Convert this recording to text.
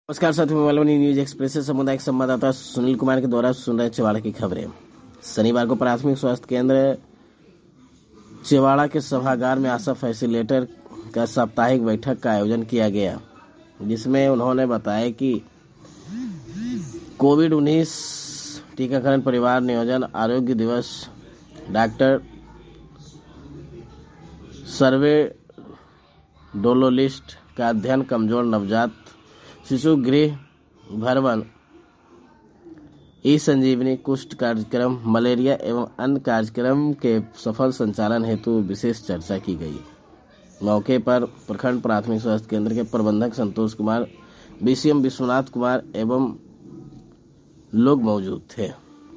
नमस्कार साथियों, मलवनी news express से सामुदायिक संवाददाता सुनील कुमार के द्वारा सुन रहे चेवाड़ा की खबरें। शनिवार को प्राथमिक स्वास्थ्य केंद्र चेवाड़ा के सभागार में आशा फैसिलिटेटर का साप्ताहिक बैठक का आयोजन किया गया, जिसमें उन्होंने बताया कि कोविड-19 टीकाकरण, परिवार नियोजन, आरोग्य दिवस, डॉक्टर सर्वे, डोलो लिस्ट का अध्ययन, कमजोर नवजात शिशु गृह भरवन, ई संजीवनी, कुष्ठ कार्यक्रम, मलेरिया एवं अन्य कार्यक्रम के सफल संचालन हेतु विशेष चर्चा की गई। मौके पर प्रखंड प्राथमिक स्वास्थ्य केंद्र के प्रबंधक संतोष कुमार, बीसीएम विश्वनाथ कुमार एवं लोग मौजूद थे।